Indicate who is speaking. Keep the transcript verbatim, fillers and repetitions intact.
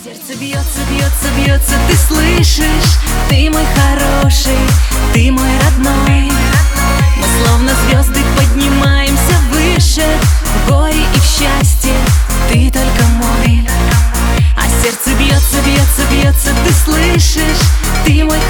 Speaker 1: Сердце бьется, бьется, бьется, ты слышишь? Ты мой хороший, ты мой родной. Мы словно звезды поднимаемся выше, в горе и в счастье ты только мой. А сердце бьется, бьется, бьется, ты слышишь? Ты мой